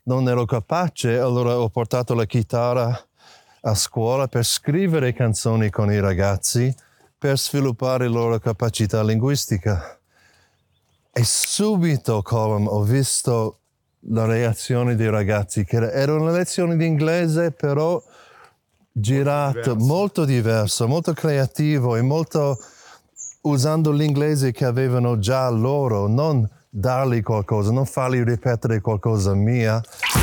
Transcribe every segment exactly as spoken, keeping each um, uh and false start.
non ero capace, allora ho portato la chitarra a scuola per scrivere canzoni con i ragazzi, per sviluppare la loro capacità linguistica. E subito, Colm, ho visto la reazione dei ragazzi, che era una lezione di inglese, però girato, molto diverso, molto creativo e molto usando l'inglese che avevano già loro, non dargli qualcosa, non fargli ripetere qualcosa mia.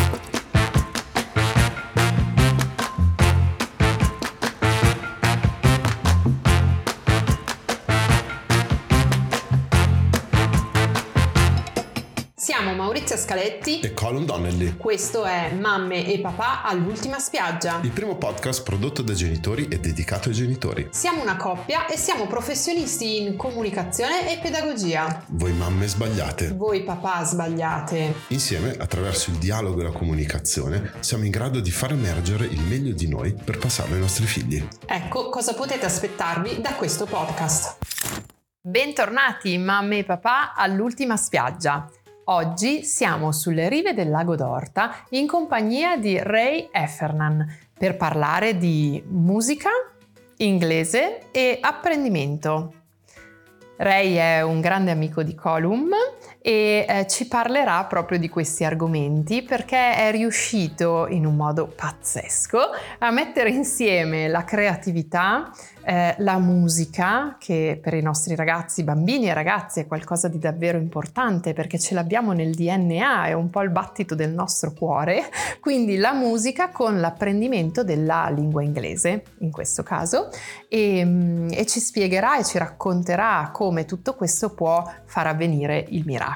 Siamo Maurizia Scaletti e Colm Donnelly. Questo è Mamme e Papà all'ultima spiaggia, il primo podcast prodotto dai genitori e dedicato ai genitori. Siamo una coppia e siamo professionisti in comunicazione e pedagogia. Voi mamme sbagliate. Voi papà sbagliate. Insieme, attraverso il dialogo e la comunicazione, siamo in grado di far emergere il meglio di noi per passarlo ai nostri figli. Ecco cosa potete aspettarvi da questo podcast. Bentornati mamme e papà all'ultima spiaggia. Oggi siamo sulle rive del lago d'Orta in compagnia di Ray Heffernan per parlare di musica, inglese e apprendimento. Ray è un grande amico di Colm e eh, ci parlerà proprio di questi argomenti perché è riuscito in un modo pazzesco a mettere insieme la creatività, eh, la musica, che per i nostri ragazzi, bambini e ragazzi è qualcosa di davvero importante perché ce l'abbiamo nel D N A, è un po' il battito del nostro cuore, quindi la musica con l'apprendimento della lingua inglese in questo caso e, e ci spiegherà e ci racconterà come tutto questo può far avvenire il miracolo.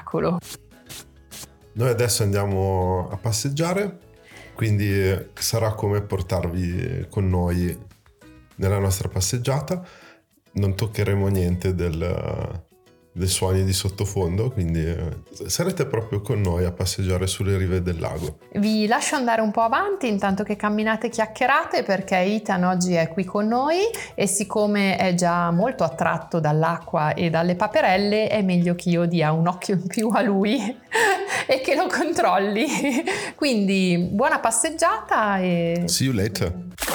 Noi adesso andiamo a passeggiare, quindi sarà come portarvi con noi nella nostra passeggiata. Non toccheremo niente del, dei suoni di sottofondo, quindi sarete proprio con noi a passeggiare sulle rive del lago. Vi lascio andare un po' avanti intanto che camminate e chiacchierate perché Ethan oggi è qui con noi e siccome è già molto attratto dall'acqua e dalle paperelle è meglio che io dia un occhio in più a lui e che lo controlli. Quindi buona passeggiata e... See you later.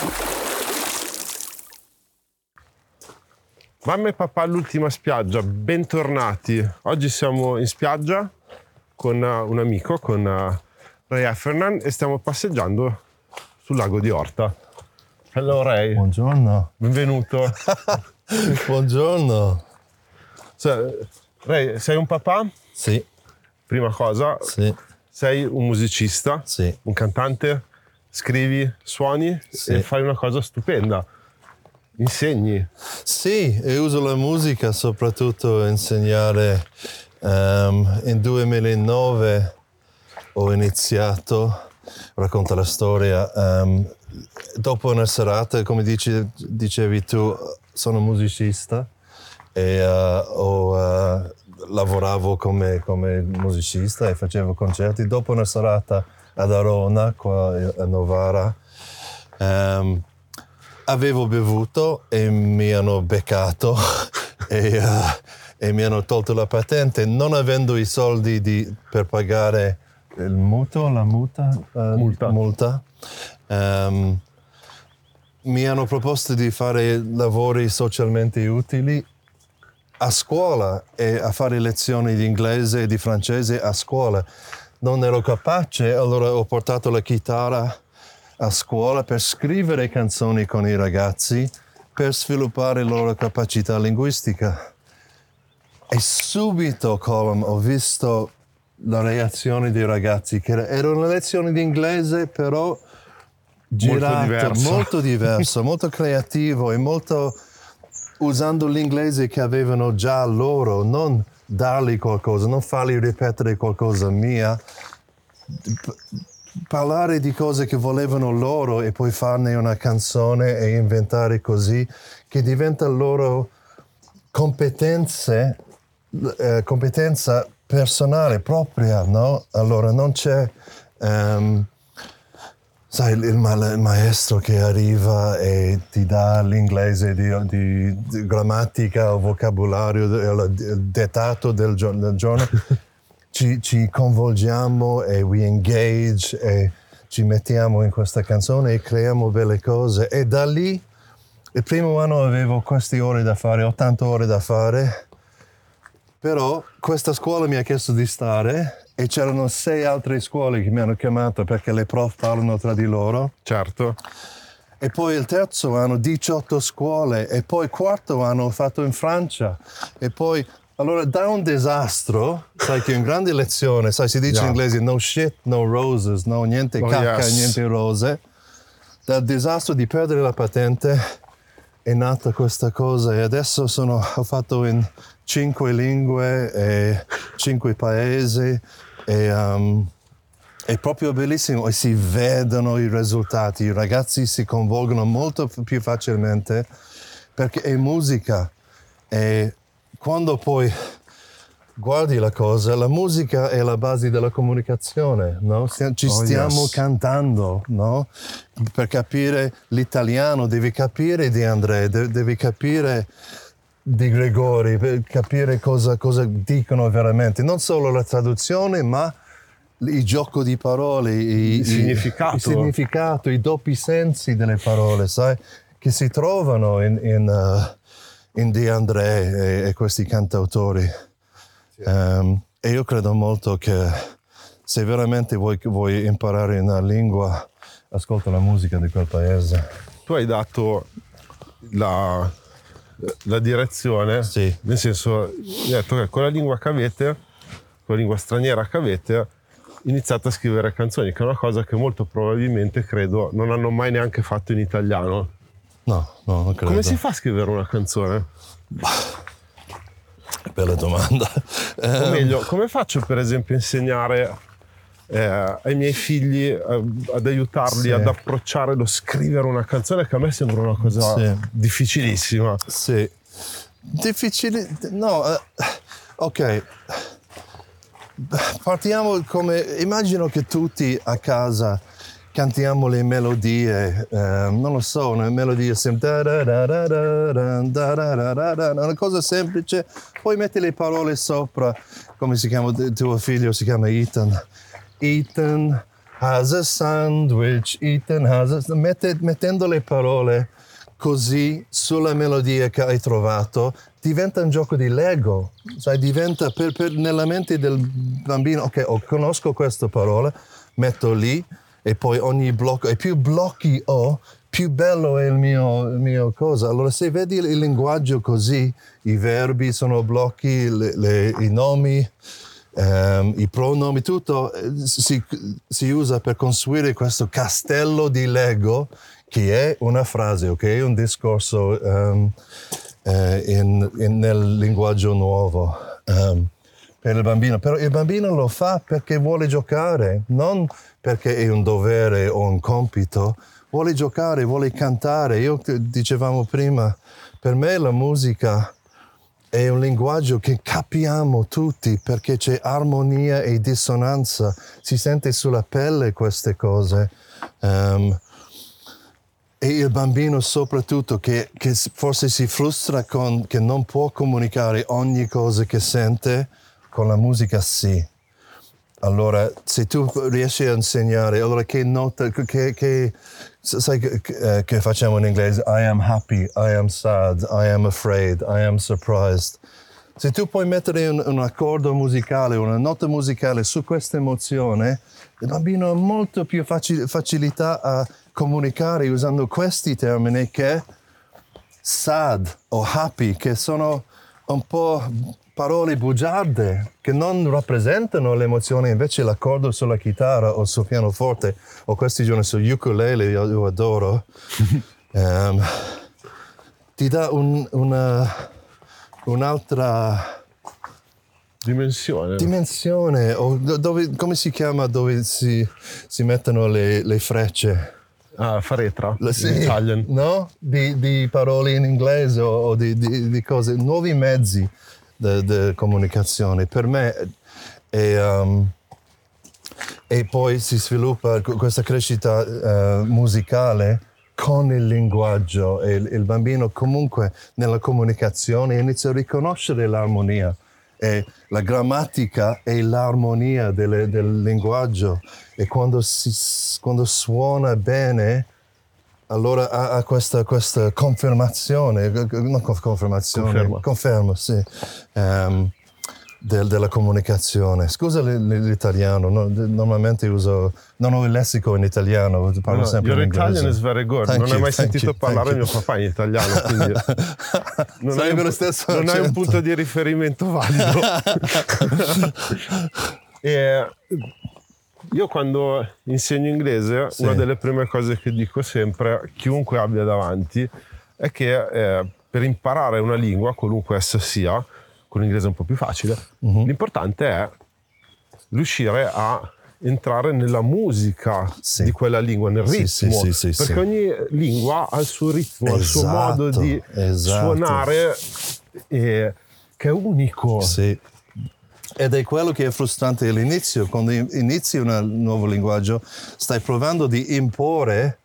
Mamma e papà all'ultima spiaggia, bentornati. Oggi siamo in spiaggia con un amico, con Ray Heffernan e stiamo passeggiando sul lago di Orta. Hello Ray. Buongiorno. Benvenuto. Buongiorno. So, Ray, sei un papà? Sì. Prima cosa, sì. Sei un musicista? Sì. Un cantante? Scrivi, suoni sì. E fai una cosa stupenda. Insegni? Sì, e uso la musica soprattutto a insegnare. Um, in duemilanove ho iniziato, racconta la storia, um, dopo una serata, come dici, dicevi tu, sono musicista e uh, ho, uh, lavoravo come, come musicista e facevo concerti. Dopo una serata ad Arona, qua a Novara, um, avevo bevuto e mi hanno beccato e, uh, e mi hanno tolto la patente, non avendo i soldi di, per pagare il mutuo, la muta, uh, multa. multa. Um, mi hanno proposto di fare lavori socialmente utili a scuola e a fare lezioni di inglese e di francese a scuola. Non ero capace, allora ho portato la chitarra a scuola per scrivere canzoni con i ragazzi, per sviluppare la loro capacità linguistica. E subito, Colm, ho visto la reazione dei ragazzi, che era una lezione di inglese, però girato, molto diverso, molto, diverso, molto creativo e molto usando l'inglese che avevano già loro, non dargli qualcosa, non fargli ripetere qualcosa mia, parlare di cose che volevano loro e poi farne una canzone e inventare così, che diventa loro competenze, eh, competenza personale propria, no? Allora non c'è, um, sai, il, il maestro che arriva e ti dà l'inglese di, di, di grammatica o vocabolario, il dettato del, del giorno. ci, ci coinvolgiamo e we engage e ci mettiamo in questa canzone e creiamo belle cose. E da lì, il primo anno avevo queste ore da fare, ottanta ore da fare, però questa scuola mi ha chiesto di stare e c'erano sei altre scuole che mi hanno chiamato perché le prof parlano tra di loro. Certo. E poi il terzo anno diciotto scuole e poi il quarto anno ho fatto in Francia e poi allora da un disastro, sai che è una grande lezione, sai si dice Yeah. in inglese no shit, no roses, no niente Oh, cacca, yes. niente rose. Dal disastro di perdere la patente è nata questa cosa e adesso sono, ho fatto in cinque lingue e cinque paesi e um, è proprio bellissimo e si vedono i risultati, i ragazzi si coinvolgono molto più facilmente perché è musica e quando poi guardi la cosa, la musica è la base della comunicazione, no? Ci Oh, stiamo yes. cantando, no? Per capire l'italiano devi capire di André, de- devi capire di Gregori, per capire cosa, cosa dicono veramente, non solo la traduzione, ma il gioco di parole, i, Il significato. il significato, i doppi sensi delle parole, sai, che si trovano in, in, uh, in De André e, e questi cantautori. Sì. Um, e io credo molto che se veramente vuoi, vuoi imparare una lingua, ascolta la musica di quel paese. Tu hai dato la, la direzione, sì. Nel senso, hai detto che con la lingua che avete, con la lingua straniera che avete, iniziate a scrivere canzoni, che è una cosa che molto probabilmente, credo, non hanno mai neanche fatto in italiano. No, no, non credo. Come si fa a scrivere una canzone? Bella domanda. O meglio, come faccio per esempio a insegnare eh, ai miei figli eh, ad aiutarli sì. ad approcciare lo scrivere una canzone, che a me sembra una cosa sì. difficilissima. Sì. Difficile? No, uh, ok. Partiamo come, immagino che tutti a casa cantiamo le melodie, eh, non lo so, una melodia semplice, una cosa semplice, poi metti le parole sopra, come si chiama tuo figlio, si chiama Ethan. Ethan has a sandwich, Ethan has a... Mette, mettendo le parole così sulla melodia che hai trovato, diventa un gioco di Lego, sai, diventa per, per, nella mente del bambino, ok, oh, conosco questa parola, metto lì e poi ogni blocco, e più blocchi ho, più bello è il mio, il mio cosa. Allora se vedi il linguaggio così, i verbi sono blocchi, le, le, i nomi, um, i pronomi, tutto si, si usa per costruire questo castello di Lego che è una frase, ok? Un discorso um, eh, in, in, nel linguaggio nuovo um, per il bambino. Però il bambino lo fa perché vuole giocare, non perché è un dovere o un compito. Vuole giocare, vuole cantare. Io dicevamo prima, per me la musica è un linguaggio che capiamo tutti perché c'è armonia e dissonanza. Si sente sulla pelle queste cose. Um, E il bambino soprattutto che, che forse si frustra con che non può comunicare ogni cosa che sente, con la musica sì. Allora se tu riesci a insegnare, allora che nota, che, che sai che, che facciamo in inglese? I am happy, I am sad, I am afraid, I am surprised. Se tu puoi mettere un, un accordo musicale, una nota musicale su questa emozione, il bambino ha molto più facil- facilità a comunicare usando questi termini che sad o happy, che sono un po' parole bugiarde, che non rappresentano l'emozione, invece l'accordo sulla chitarra o sul pianoforte, o questi giorni su ukulele, io, io adoro, um, ti dà un, una, un'altra dimensione. dimensione, o dove, come si chiama dove si, si mettono le, le frecce? Ah, faretra, sì, in Italian. No? Di, di parole in inglese o, o di, di, di cose, nuovi mezzi di comunicazione. Per me è, um, e poi si sviluppa questa crescita uh, musicale con il linguaggio e il, il bambino comunque nella comunicazione inizia a riconoscere l'armonia e la grammatica e l'armonia delle, del linguaggio, e quando, si, quando suona bene, allora ha, ha questa, questa confermazione, non confermazione, conferma, conferma sì, um, del, della comunicazione. Scusa l'italiano, no, normalmente uso, non ho il lessico in italiano, parlo no, sempre in inglese. Your Italian is very good. Thank non you, hai mai thank sentito you, parlare mio papà in italiano, quindi non, hai un, lo stesso non hai un punto di riferimento valido. E io quando insegno inglese, sì, una delle prime cose che dico sempre a chiunque abbia davanti è che eh, per imparare una lingua, qualunque essa sia, con l'inglese è un po' più facile, uh-huh, l'importante è riuscire a entrare nella musica, sì, di quella lingua, nel ritmo, sì, sì, sì, sì, perché sì, ogni lingua ha il suo ritmo, esatto, il suo modo di esatto, suonare eh, che è unico. Sì. Ed è quello che è frustrante all'inizio, quando inizi un nuovo linguaggio, stai provando di imporre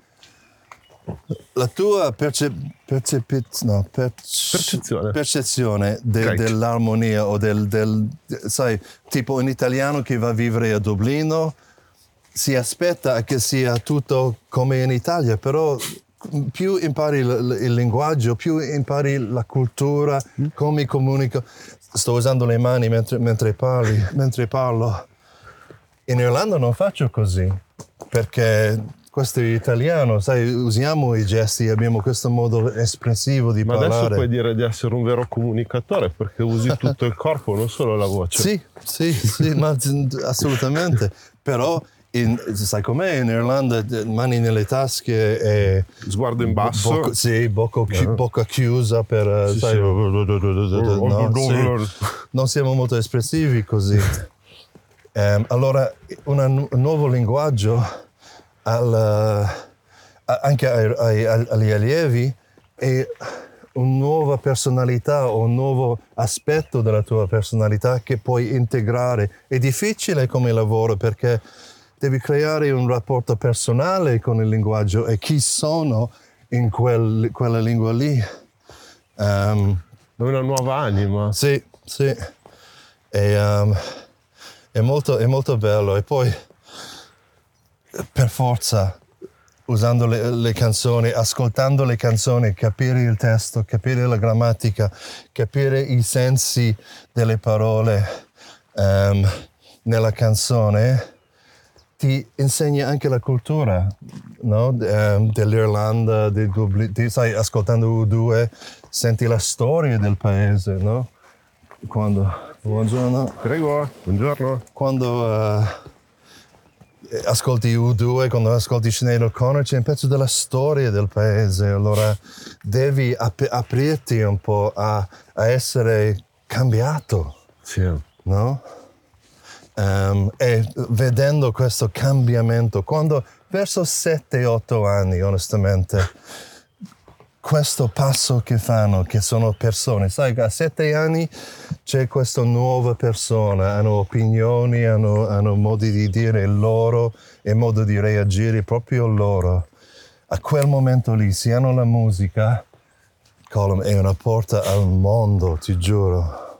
la tua perce, perce, no, perce, percezione, percezione de, dell'armonia o del, del, sai, tipo in italiano che va a vivere a Dublino, si aspetta che sia tutto come in Italia, però più impari il, il linguaggio, più impari la cultura, come comunico. Sto usando le mani mentre, mentre parli, mentre parlo. In Irlanda non faccio così, perché questo è italiano, sai, usiamo i gesti, abbiamo questo modo espressivo di Ma parlare. Ma adesso puoi dire di essere un vero comunicatore, perché usi tutto il corpo, non solo la voce. Sì, sì, sì, ma assolutamente. Però, in, sai com'è in Irlanda, mani nelle tasche e... Sguardo in basso. Bocca, sì, bocca, chi, uh-huh, bocca chiusa per... Sì, sai, sì. No, sì, non siamo molto espressivi così. um, allora, una, un nuovo linguaggio al, anche ai, ai, agli allievi è una nuova personalità o un nuovo aspetto della tua personalità che puoi integrare. È difficile come lavoro perché devi creare un rapporto personale con il linguaggio e chi sono in quel, quella lingua lì. Um, una nuova anima. Sì, sì. E, um, è, molto, è molto bello. E poi, per forza, usando le, le canzoni, ascoltando le canzoni, capire il testo, capire la grammatica, capire i sensi delle parole um, nella canzone, ti insegna anche la cultura, no? Um, dell'Irlanda, di Dublino. Ti stai ascoltando U due, senti la storia del paese, no? Quando... Buongiorno. Prego, buongiorno. Quando uh, ascolti U due, quando ascolti Sinéad O'Connor, c'è un pezzo della storia del paese, allora devi ap- aprirti un po' a, a essere cambiato, sì, no? Um, e vedendo questo cambiamento, quando verso sette otto anni, onestamente, questo passo che fanno, che sono persone, sai, a sette anni c'è questa nuova persona, hanno opinioni, hanno, hanno modi di dire loro e modo di reagire proprio loro. A quel momento lì, se hanno la musica, Colm, è una porta al mondo, ti giuro.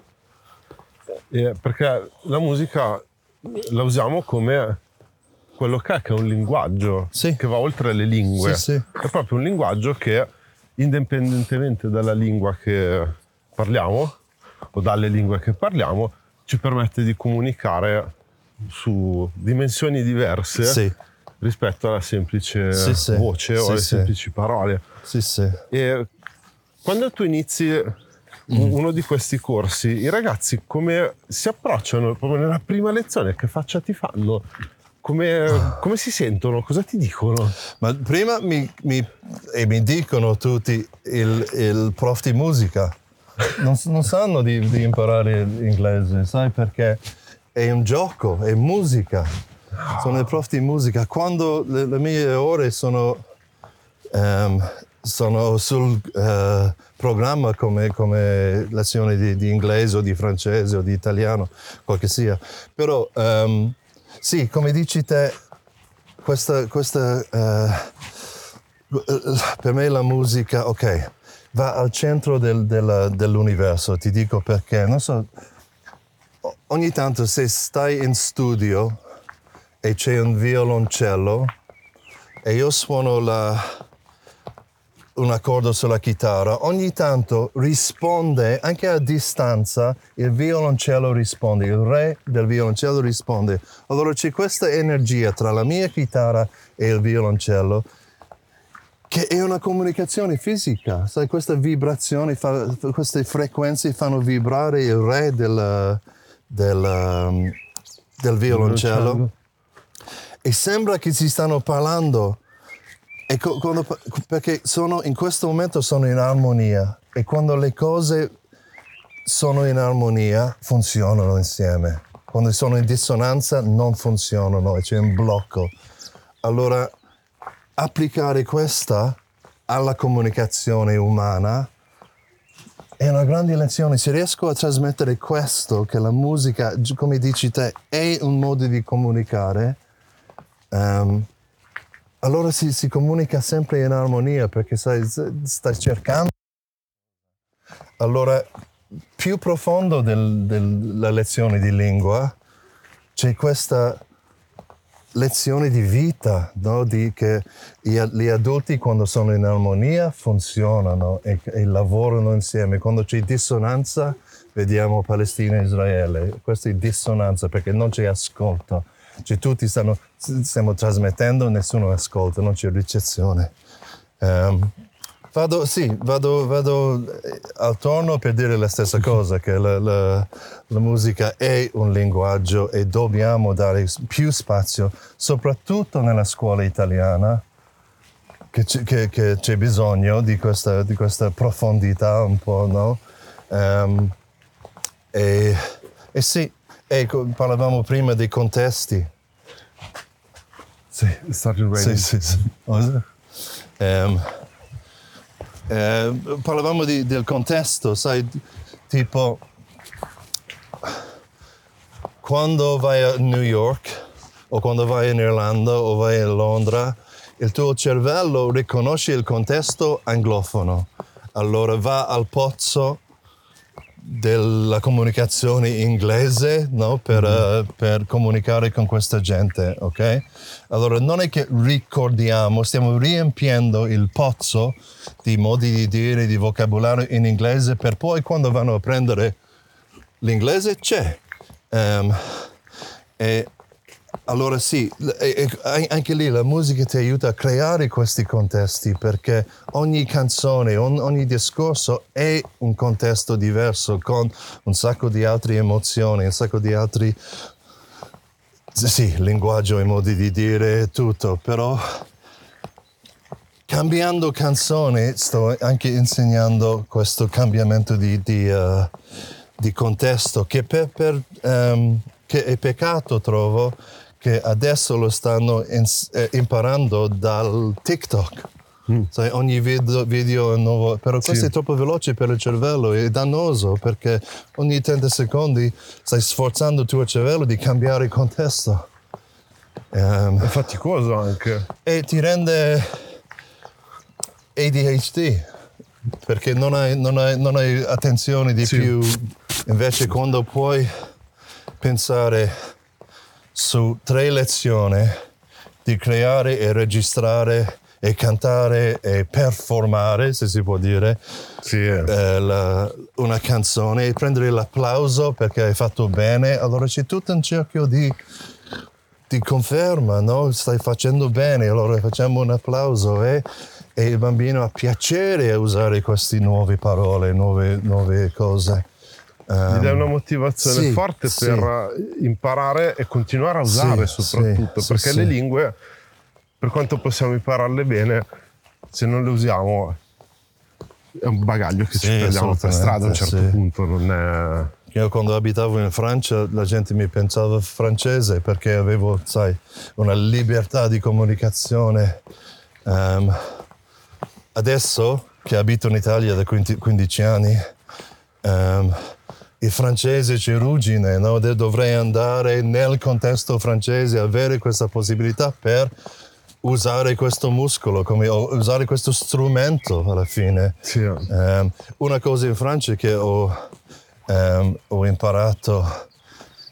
Eh, perché la musica la usiamo come quello che è, che è un linguaggio, sì, che va oltre le lingue. Sì, sì. È proprio un linguaggio che, indipendentemente dalla lingua che parliamo o dalle lingue che parliamo, ci permette di comunicare su dimensioni diverse, sì, rispetto alla semplice, sì, sì, voce, sì, o alle, sì, semplici parole. Sì, sì. E quando tu inizi mm. uno di questi corsi, i ragazzi come si approcciano proprio nella prima lezione? Che faccia ti fanno? Come, come si sentono? Cosa ti dicono? Ma prima mi, mi, e mi dicono tutti il, il prof di musica. Non, non sanno di, di imparare l'inglese, sai, perché è un gioco, è musica. Sono il prof di musica. Quando le, le mie ore sono, um, sono sul uh, programma come, come lezioni di, di inglese o di francese o di italiano, quel che sia. Però um, sì, come dici te, questa, questa uh, per me la musica, ok, va al centro del, della, dell'universo, ti dico perché, non so, ogni tanto se stai in studio e c'è un violoncello e io suono la, un accordo sulla chitarra, ogni tanto risponde, anche a distanza, il violoncello risponde, il re del violoncello risponde. Allora c'è questa energia tra la mia chitarra e il violoncello che è una comunicazione fisica. Sai, queste vibrazioni, fa, queste frequenze fanno vibrare il re del, del, um, del violoncello. E sembra che si stanno parlando. E co- quando, perché sono, in questo momento sono in armonia. E quando le cose sono in armonia, funzionano insieme. Quando sono in dissonanza, non funzionano e c'è un blocco. Allora, applicare questa alla comunicazione umana è una grande lezione. Se riesco a trasmettere questo, che la musica, come dici te, è un modo di comunicare, um, allora si, si comunica sempre in armonia, perché sai, stai cercando. Allora, più profondo del, della lezione di lingua, c'è questa lezione di vita, no? Di che gli adulti quando sono in armonia funzionano e, e lavorano insieme. Quando c'è dissonanza, vediamo Palestina e Israele. Questa è dissonanza perché non c'è ascolto. Cioè, tutti stanno, stiamo trasmettendo, nessuno ascolta, non c'è ricezione. Um, Vado, sì, vado, vado al torno per dire la stessa cosa, che la, la, la musica è un linguaggio e dobbiamo dare più spazio, soprattutto nella scuola italiana, che, c- che, che c'è bisogno di questa, di questa profondità un po', no? Um, e, e sì, ecco, parlavamo prima dei contesti. Sì, started raining. Sì, sì, sì. Um, Eh, parlavamo di, del contesto, sai, tipo quando vai a New York o quando vai in Irlanda o vai a Londra, il tuo cervello riconosce il contesto anglofono, allora va al pozzo della comunicazione inglese, no? per, mm. uh, per comunicare con questa gente, ok? Allora non è che ricordiamo, stiamo riempiendo il pozzo di modi di dire, di vocabolario in inglese, per poi quando vanno a prendere l'inglese c'è. Um, e allora sì, e, e, anche lì la musica ti aiuta a creare questi contesti, perché ogni canzone, on, ogni discorso è un contesto diverso, con un sacco di altre emozioni, un sacco di altri, sì, linguaggio e modi di dire, tutto, però cambiando canzone sto anche insegnando questo cambiamento di, di, uh, di contesto, che, per, per, um, che è peccato, trovo, che adesso lo stanno in, eh, imparando dal TikTok. Mm. Sai, ogni video, video è nuovo, però questo sì. È troppo veloce per il cervello, è dannoso, perché ogni trenta secondi stai sforzando il tuo cervello di cambiare il contesto. Um, è faticoso anche. E ti rende A D H D, perché non hai, non hai, non hai attenzione di sì. più. Invece quando puoi pensare su tre lezioni di creare e registrare e cantare e performare, se si può dire, sì, eh. Eh, la, una canzone e prendere l'applauso perché hai fatto bene, allora c'è tutto un cerchio di, di conferma, no? Stai facendo bene, allora facciamo un applauso e, e il bambino ha piacere a usare queste nuove parole, nuove, nuove cose. Gli dai una motivazione sì, forte sì. per imparare e continuare a usare sì, soprattutto, sì, perché sì, le lingue, per quanto possiamo impararle bene, se non le usiamo è un bagaglio che sì, ci prendiamo per strada a un certo sì. punto. Non è... Io quando abitavo in Francia la gente mi pensava francese perché avevo, sai, una libertà di comunicazione. Um, adesso che abito in Italia da quindici anni, um, il francese ci ruggine, no? Dovrei andare nel contesto francese, avere questa possibilità per usare questo muscolo, come usare questo strumento alla fine. Sì. Um, una cosa in Francia che ho, um, ho imparato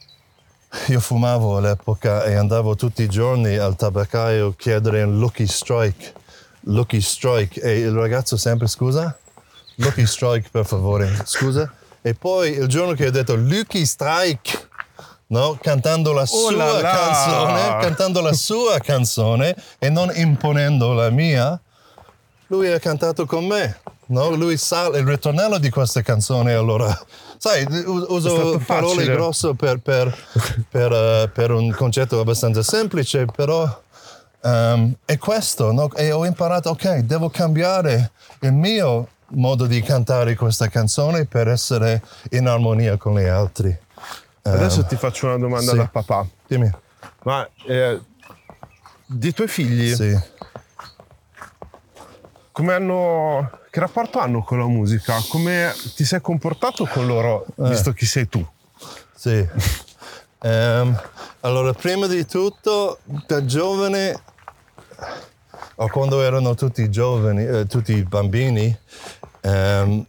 io fumavo all'epoca e andavo tutti i giorni al tabaccaio a chiedere un Lucky Strike. Lucky Strike. E il ragazzo sempre, scusa? Lucky Strike, per favore, scusa. E poi il giorno che ho detto Lucky Strike, no? Cantando la sua oh là là. canzone, cantando la sua canzone e non imponendo la mia, lui ha cantato con me. No? Lui sa il ritornello di questa canzone, allora... Sai, uso parole grosse per, per, per, uh, per un concetto abbastanza semplice, però um, è questo, no? E ho imparato, ok, devo cambiare il mio modo di cantare questa canzone per essere in armonia con gli altri. Adesso um, ti faccio una domanda sì. da papà. Dimmi. Ma eh, di tuoi figli, sì. come hanno... Che rapporto hanno con la musica? Come ti sei comportato con loro, eh. visto chi sei tu? Sì. um, allora, prima di tutto, da giovane, o quando erano tutti giovani, eh, tutti bambini, um,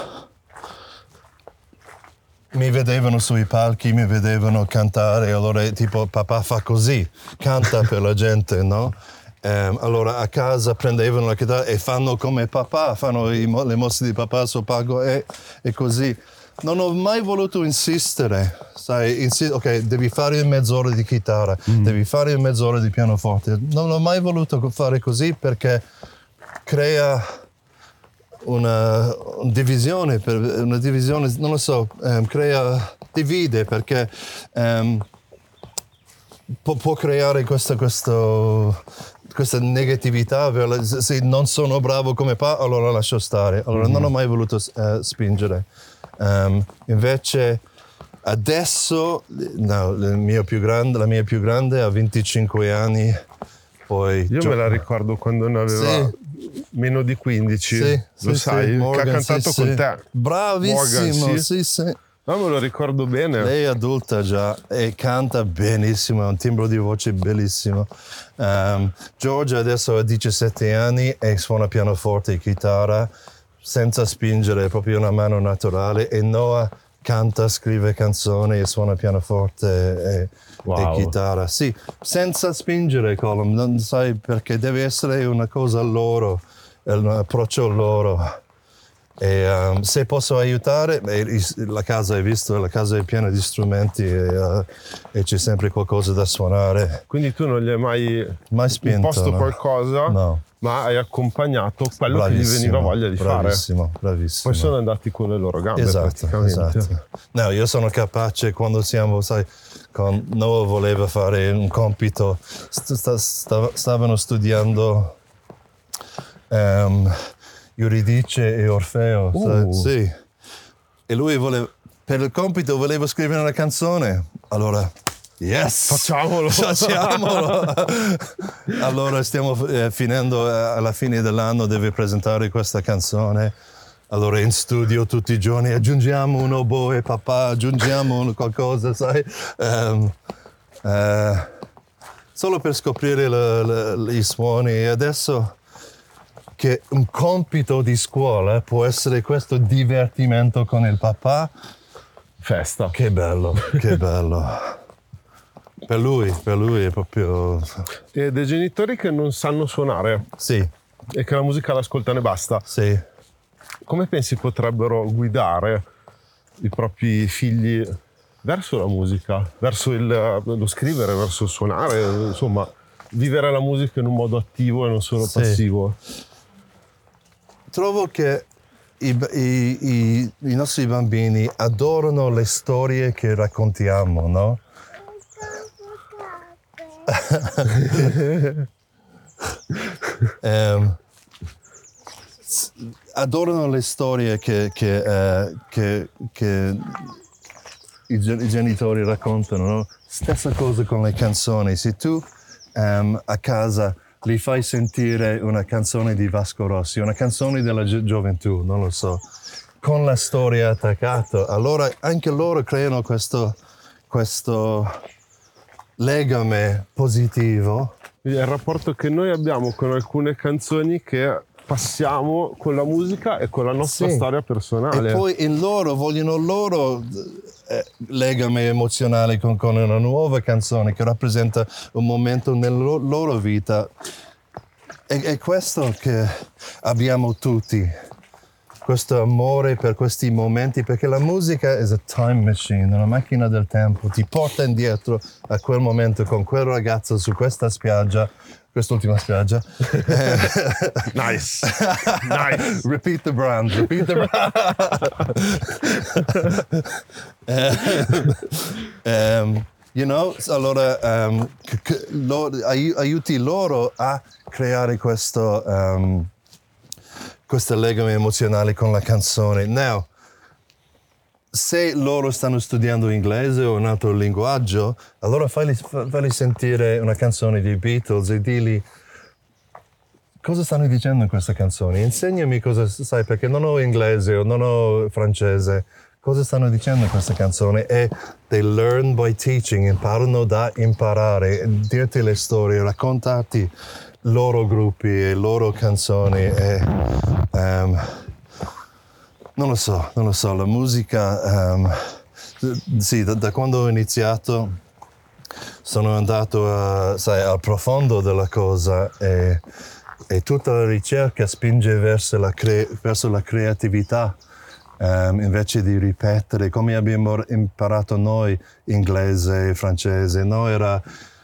mi vedevano sui palchi, mi vedevano cantare, allora tipo papà fa così, canta per la gente, no? Um, allora a casa prendevano la chitarra e fanno come papà, fanno i, le mosse di papà sul palco e, e così. Non ho mai voluto insistere, sai, insi- ok, devi fare mezz'ora di chitarra, mm. devi fare mezz'ora di pianoforte. Non ho mai voluto fare così perché crea una, una divisione, per, una divisione, non lo so, um, crea, divide perché um, può, può creare questa, questo... questa negatività, se non sono bravo come papà, allora lascio stare. Allora mm-hmm. non ho mai voluto uh, spingere. Um, invece adesso, no, il mio più grande, la mia più grande ha venticinque anni. Poi Io gio- me la ricordo quando ne aveva sì. meno di quindici, sì, lo sì, sai, sì. Morgan, che ha cantato sì, con sì. te. Bravissimo, Morgan, sì, sì. No, me lo ricordo bene. Lei è adulta già e canta benissimo, ha un timbro di voce bellissimo. Um, Georgia adesso ha diciassette anni e suona pianoforte e chitarra senza spingere, è proprio una mano naturale. E Noah canta, scrive canzoni e suona pianoforte e, wow. e chitarra. Sì, senza spingere, Colin, non sai perché deve essere una cosa loro, un approccio loro. E um, se posso aiutare, beh, la casa hai visto, la casa è piena di strumenti e, uh, e c'è sempre qualcosa da suonare. Quindi tu non gli hai mai, mai spinto, imposto no? qualcosa, no. ma hai accompagnato quello bravissimo, che gli veniva voglia di bravissimo, fare. Bravissimo, Poi sono andati con le loro gambe, esatto, praticamente. Esatto. No, io sono capace quando siamo, sai, con Noah voleva fare un compito, st- st- stavano studiando um, Euridice e Orfeo, uh. sì. E lui voleva, per il compito voleva scrivere una canzone. Allora, yes! Facciamolo! Facciamolo! Allora stiamo eh, finendo, eh, alla fine dell'anno deve presentare questa canzone. Allora in studio tutti i giorni aggiungiamo un oboe, papà, aggiungiamo qualcosa, sai? Um, uh, solo per scoprire le, le, i suoni. E adesso che un compito di scuola può essere questo divertimento con il papà. Festa. Che bello, che bello. Per lui, per lui è proprio... E dei genitori che non sanno suonare. Sì. E che la musica l'ascoltano e basta. Sì. Come pensi potrebbero guidare i propri figli verso la musica, verso il, lo scrivere, verso il suonare, insomma, vivere la musica in un modo attivo e non solo sì. passivo? Trovo che i, i, i, i nostri bambini adorano le storie che raccontiamo, no? um, adorano le storie che, che, uh, che, che i, i genitori raccontano, no? Stessa cosa con le canzoni. Se tu um, a casa li fai sentire una canzone di Vasco Rossi, una canzone della gi- gioventù, non lo so, con la storia attaccata, allora anche loro creano questo, questo legame positivo. Il rapporto che noi abbiamo con alcune canzoni che passiamo con la musica e con la nostra Sì. storia personale. E poi in loro vogliono loro eh, legami emozionali con, con una nuova canzone che rappresenta un momento nella loro, loro vita. E è questo che abbiamo tutti, questo amore per questi momenti, perché la musica è una time machine, una macchina del tempo, ti porta indietro a quel momento con quel ragazzo su questa spiaggia, quest'ultima spiaggia. Nice, nice. Repeat the brand, repeat the brand. um, you know, allora um, c- c- lo, ai- aiuti loro a creare questo, um, questo legame emozionale con la canzone. Now, se loro stanno studiando inglese o un altro linguaggio, allora fagli, fagli sentire una canzone dei Beatles e digli cosa stanno dicendo in questa canzone. Insegnami cosa sai, perché non ho inglese o non ho francese. Cosa stanno dicendo in questa canzone? E they learn by teaching, imparano da imparare, dirti le storie, raccontarti loro gruppi e loro canzoni. E, um, Non lo so, non lo so, la musica, um, sì, da, da quando ho iniziato sono andato a, sai, al profondo della cosa e, e tutta la ricerca spinge verso la, cre- verso la creatività um, invece di ripetere come abbiamo imparato noi inglese e francese. No, era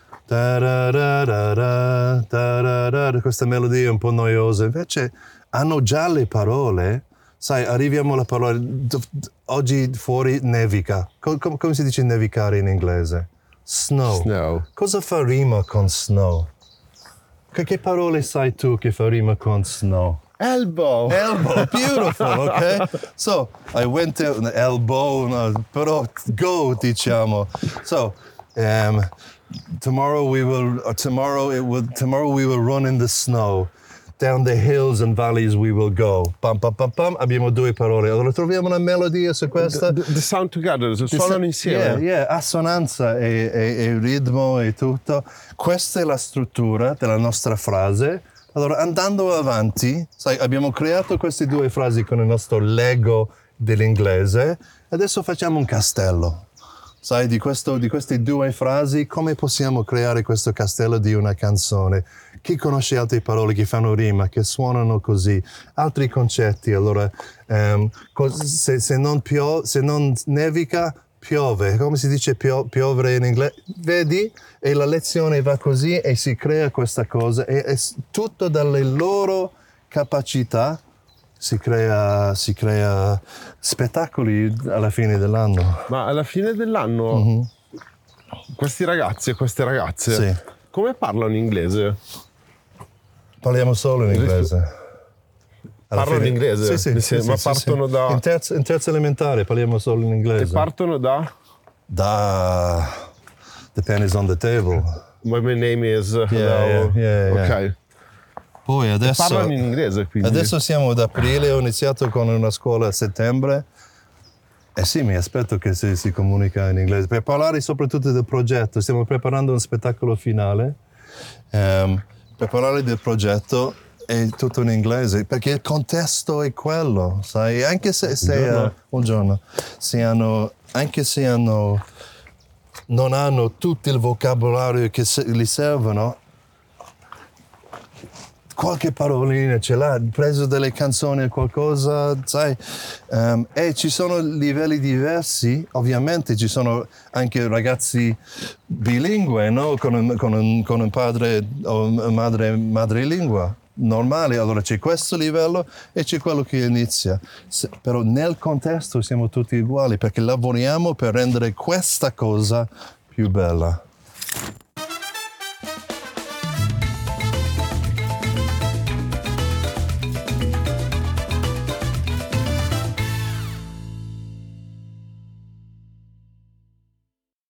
tararara, tararara, questa melodia un po' noiosa, invece hanno già le parole. Sai, arriviamo alla parola, oggi fuori nevica. Com- com- come si dice nevicare in inglese? Snow. Snow. Cosa fa rima con snow? Che, che parole sai tu che fa rima con snow? Elbow. Elbow, beautiful, ok? So, I went to, elbow, no, però go, diciamo. So, um, tomorrow we will, or tomorrow it will, tomorrow we will run in the snow. Down the hills and valleys we will go. Pam, pam, pam, pam. Abbiamo due parole. Allora troviamo una melodia su questa. The, the sound together, suonano insieme. Yeah, yeah, assonanza e, e, e ritmo e tutto. Questa è la struttura della nostra frase. Allora, andando avanti, sai, abbiamo creato queste due frasi con il nostro Lego dell'inglese. Adesso facciamo un castello. Sai, di, questo, di queste due frasi, come possiamo creare questo castello di una canzone? Chi conosce altre parole che fanno rima, che suonano così? Altri concetti, allora, um, se, se, non pio, se non nevica, piove. Come si dice pio, piovere in inglese? Vedi? E la lezione va così e si crea questa cosa. E è tutto dalle loro capacità. Si crea, si crea spettacoli alla fine dell'anno. Ma alla fine dell'anno mm-hmm. questi ragazzi e queste ragazze sì. come parlano inglese? Parliamo solo in inglese. Alla parlano in inglese? Sì, sì, sì, sì, ma sì, partono sì. da... In terza, in terza elementare parliamo solo in inglese. E partono da? Da... The pen is on the table. My name is... Yeah, yeah, yeah, yeah. Ok. Poi adesso, parlano in inglese, quindi. Adesso siamo ad aprile, ho iniziato con una scuola a settembre e sì, mi aspetto che si, si comunica in inglese per parlare soprattutto del progetto. Stiamo preparando un spettacolo finale um, per parlare del progetto è tutto in inglese perché il contesto è quello, sai? Anche se, se buongiorno. Uh, buongiorno, se hanno, anche se hanno, non hanno tutto il vocabolario che se, gli servono. Qualche parolina ce l'ha, preso delle canzoni o qualcosa, sai, um, e ci sono livelli diversi, ovviamente ci sono anche ragazzi bilingue, no? Con un, con un, con un padre o madre madrelingua, normale, allora c'è questo livello e c'è quello che inizia, Se, però nel contesto siamo tutti uguali perché lavoriamo per rendere questa cosa più bella.